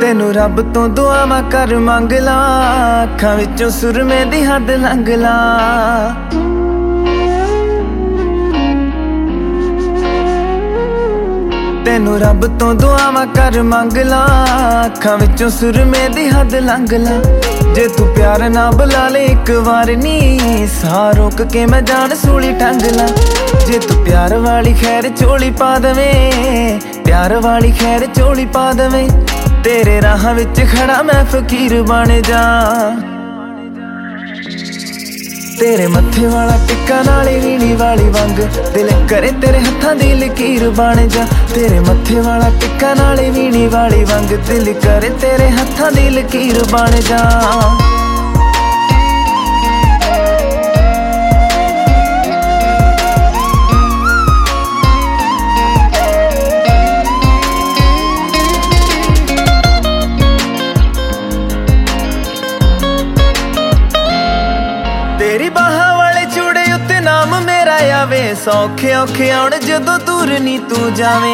तेनू रब तो दुआवां कर मंग ला, अखां विचों सुरमे दी हद लंघ ला। तेनू रब तो दुआवां कर मंग ला, अखां विचों सुरमे दी हद लंघ ला। जे तू प्यार ना बुला ले एक बार नी, साह रोक के मैं जान सूली टंग ला। जे तू प्यार वाली खैर चोली पा दवे, प्यार वाली खैर चोली पा दवे, तेरे राह विच खड़ा मैं फकीर बन जा। तेरे मत्थे वाला टिक्का नाले वीणी वाली वंग, दिल करे तेरे हत्थां दी लकीर बन जा। तेरे मत्थे वाला टिक्का नाले वीणी वाली वंग, दिल करे तेरे हत्थां दी लकीर बन जा। तेरी बाहां वाले चूड़े उत्ते नाम मेरा आवे, सौखे औखे आउण जदों दूर नी तू जावे।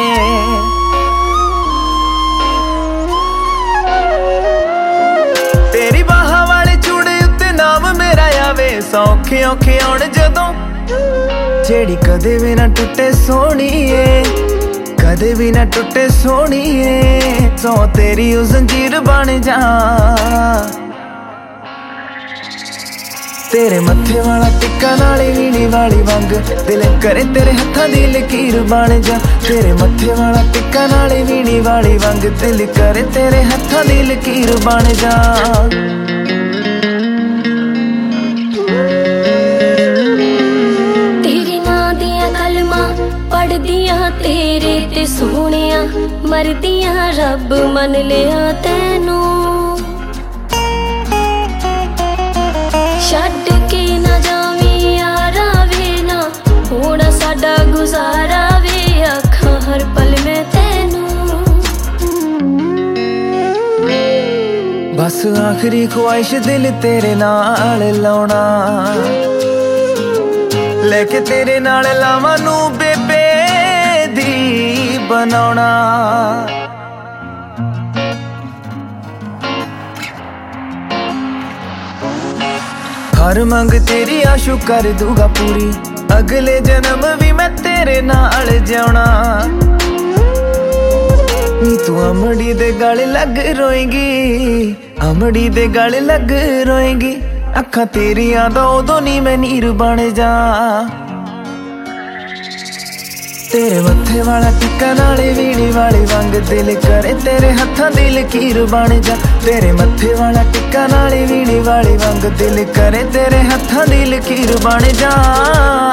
तेरी बाहां वाले चूड़े उत्ते नाम मेरा आवे, सौखे औखे आउण जदों, जेड़ी कदे भी ना टुटे सोहणीए, कदे भी ना टुटे सोहणीए, सौ तेरी ओ जंजीर बन जा। तेरे मत्थे वाला टिक्का नाले वीणी वाली वंग, दिल करे तेरे हत्थां दी लकीर बन जा। तेरे मत्थे वाला टिक्का नाले वीणी वाली वंग, दिल करे तेरे हत्थां दी लकीर बन जा। तेरे नां दियां कलमां पढ़दियां तेरे ते सोहणिया, मरदियां रब मन लिया तैनू। छड्ड के ना जावी यारा वे ना, होना साडा गुजारा वे, अखां हर पल मैं तैनू। बस आखिरी ख्वाहिश दिल तेरे नाल लाउणा, लेके तेरे नाल लावां नू बेबे दी बनाउणा। हर मंग तेरी आशु कर दूंगा पूरी, अगले जन्म भी मैं तेरे नाल जाना। नी तू अमड़ी दे गल लग रोएगी, अमड़ी दे गल लग रोएगी, अखां तेरियां दा उदों नी मैं नीर बन जा। तेरे मत्थे वाला टिक्का नाले वीणी वाली वंग, दिल करे तेरे हत्थां दी लकीर बन जा। तेरे मत्थे वाला टिक्का नाले वीणी वाली वंग, दिल करे तेरे हत्थां दी लकीर बन जा।